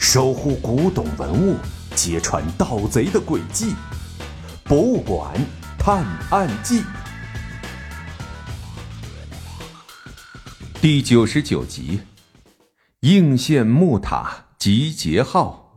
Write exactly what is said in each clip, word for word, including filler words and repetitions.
守护古董文物，揭穿盗贼的诡计。博物馆探案记第九十九集：应县木塔集结号。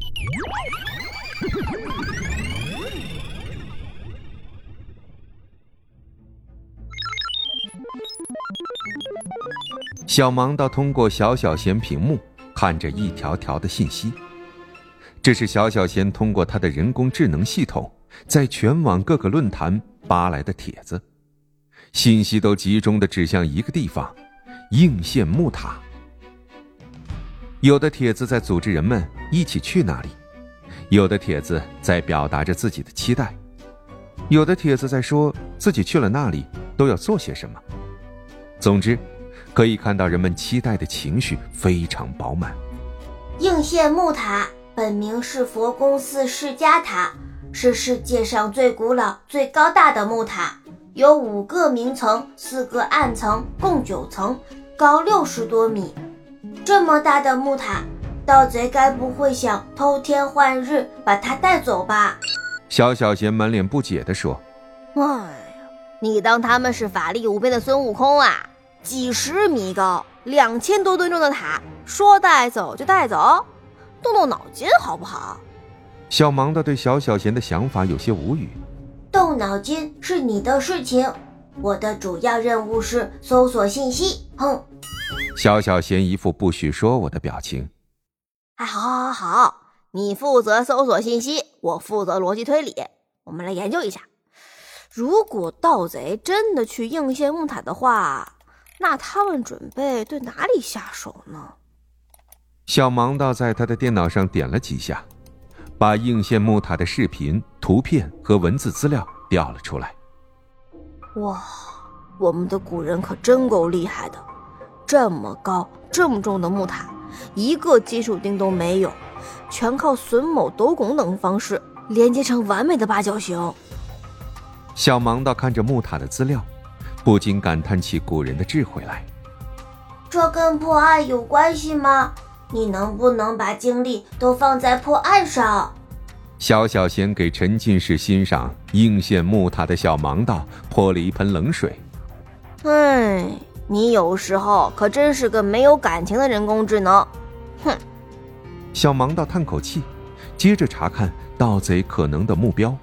小盲道通过小小贤屏幕看着一条条的信息，这是小小贤通过他的人工智能系统在全网各个论坛扒来的帖子，信息都集中地指向一个地方：应县木塔。有的帖子在组织人们一起去那里，有的帖子在表达着自己的期待，有的帖子在说自己去了那里都要做些什么。总之可以看到人们期待的情绪非常饱满。 应县木塔本名是佛宫寺释迦塔，是世界上最古老最高大的木塔，有五个明层，四个暗层，共九层，高六十多米。这么大的木塔，盗贼该不会想偷天换日把它带走吧？ 小小贤满脸不解地说： 哎呀，你当他们是法力无边的孙悟空啊？几十米高，两千多吨重的塔，说带走就带走，动动脑筋好不好？ 小盲道对小小贤的想法有些无语。 动脑筋是你的事情，我的主要任务是搜索信息。哼！ 小小贤一副不许说我的表情。 哎，好好好，你负责搜索信息，我负责逻辑推理。我们来研究一下，如果盗贼真的去应县木塔的话，那他们准备对哪里下手呢？ 小盲道在他的电脑上点了几下，把应县木塔的视频、图片和文字资料调了出来。 哇，我们的古人可真够厉害的，这么高这么重的木塔，一个基础钉都没有，全靠榫卯、斗拱等方式连接成完美的八角形。 小盲道看着木塔的资料，不禁感叹起古人的智慧来。 这跟破案有关系吗？你能不能把精力都放在破案上？ 小小贤给沉浸式欣赏应县木塔的小盲道泼了一盆冷水。 哎，你有时候可真是个没有感情的人工智能。哼！ 小盲道叹口气，接着查看盗贼可能的目标。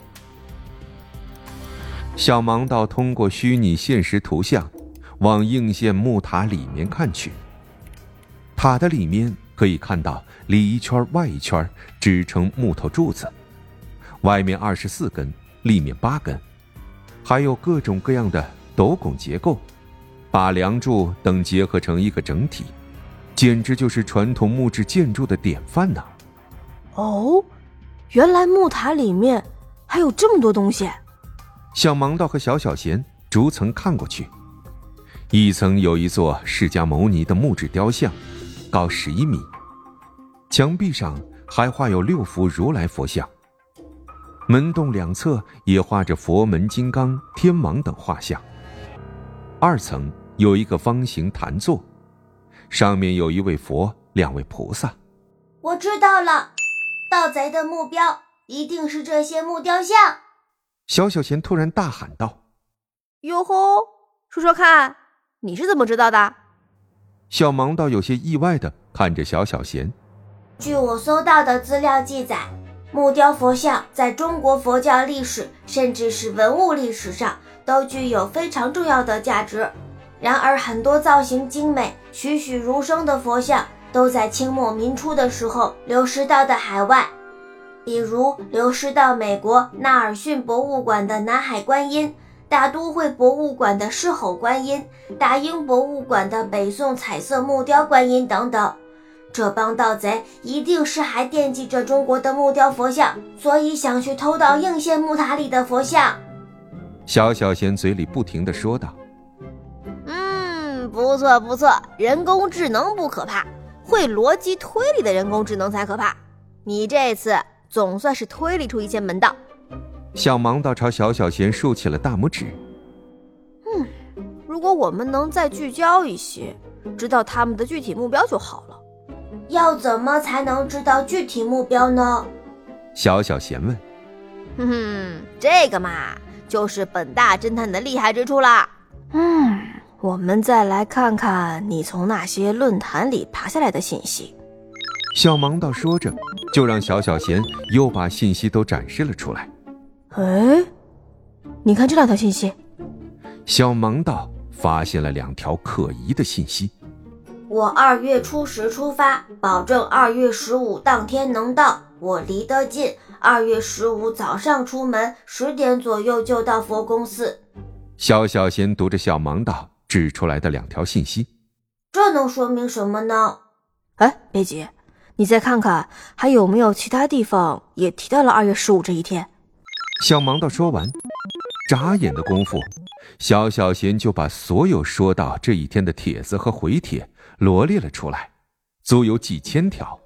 小盲道通过虚拟现实图像往应县木塔里面看去，塔的里面可以看到里一圈外一圈支撑木头柱子，外面二十四根，里面八根，还有各种各样的斗拱结构，把梁柱等结合成一个整体，简直就是传统木质建筑的典范呐！ 哦，原来木塔里面还有这么多东西。 小盲道和小小贤逐层看过去，一层有一座释迦牟尼的木质雕像，高十一米，墙壁上还画有六幅如来佛像，门洞两侧也画着佛门金刚、天王等画像。二层有一个方形坛座，上面有一位佛，两位菩萨。 我知道了，盗贼的目标一定是这些木雕像。 小小贤突然大喊道： 哟吼，说说看，你是怎么知道的？ 小盲道有些意外地看着小小贤。 据我搜到的资料记载，木雕佛像在中国佛教历史甚至是文物历史上都具有非常重要的价值。然而很多造型精美、栩栩如生的佛像都在清末民初的时候流失到的海外，比如流失到美国纳尔逊博物馆的南海观音，大都会博物馆的狮吼观音，大英博物馆的北宋彩色木雕观音等等。这帮盗贼一定是还惦记着中国的木雕佛像，所以想去偷盗应县木塔里的佛像。 小小贤嘴里不停地说道： 嗯，不错不错，人工智能不可怕，会逻辑推理的人工智能才可怕。你这次总算是推理出一些门道。 小盲道朝小小贤竖起了大拇指。 嗯，如果我们能再聚焦一些，知道他们的具体目标就好了。 要怎么才能知道具体目标呢？ 小小贤问。 哼哼，这个嘛，就是本大侦探的厉害之处啦。嗯，我们再来看看你从那些论坛里爬下来的信息。 小盲道说着，就让小小贤又把信息都展示了出来。 哎，你看这两条信息。 小盲道发现了两条可疑的信息。 我二月初时出发，保证二月十五当天能到。我离得近，二月十五早上出门，十点左右就到佛宫寺。 小小贤读着小盲道指出来的两条信息。 这能说明什么呢？ 哎，别急，你再看看还有没有其他地方也提到了二月十五这一天。 小盲道说完，眨眼的功夫，小小贤就把所有说到这一天的帖子和回帖罗列了出来，足有几千条。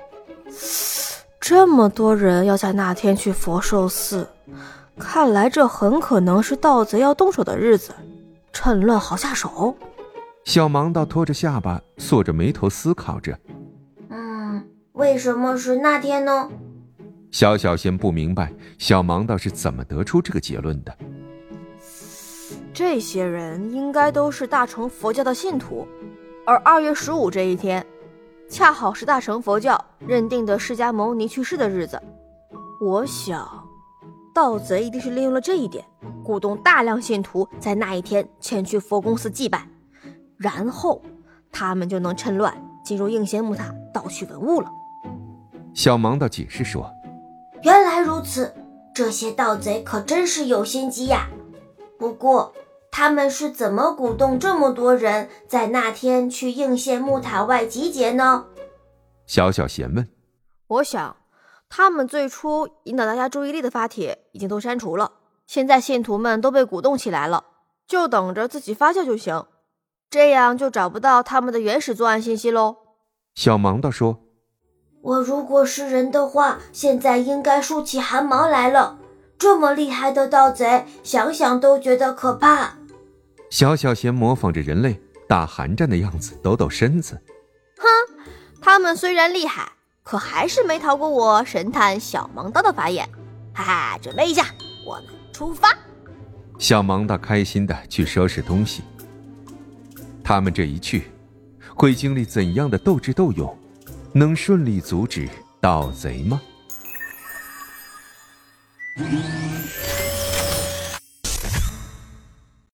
这么多人要在那天去佛寿寺，看来这很可能是盗贼要动手的日子，趁乱好下手。 小盲道拖着下巴，缩着眉头思考着。 嗯，为什么是那天呢？ 小小贤不明白小盲道是怎么得出这个结论的。 这些人应该都是大乘佛教的信徒，而二月十五这一天恰好是大乘佛教认定的释迦牟尼去世的日子。我想盗贼一定是利用了这一点，鼓动大量信徒在那一天前去佛宫寺祭拜，然后他们就能趁乱进入应仙木塔盗取文物了。 小盲道解释说， 原来如此，这些盗贼可真是有心机呀。不过他们是怎么鼓动这么多人在那天去应县木塔外集结呢？ 小小贤问。 我想他们最初引导大家注意力的发帖已经都删除了，现在信徒们都被鼓动起来了，就等着自己发酵就行，这样就找不到他们的原始作案信息咯。 小盲道说， 我如果是人的话，现在应该竖起汗毛来了。这么厉害的盗贼，想想都觉得可怕。 小小贤模仿着人类打寒战的样子，抖抖身子。 哼，他们虽然厉害，可还是没逃过我神探小盲道的法眼。哈哈，准备一下，我们出发。 小盲道开心地去收拾东西。他们这一去，会经历怎样的斗智斗勇？能顺利阻止盗贼吗？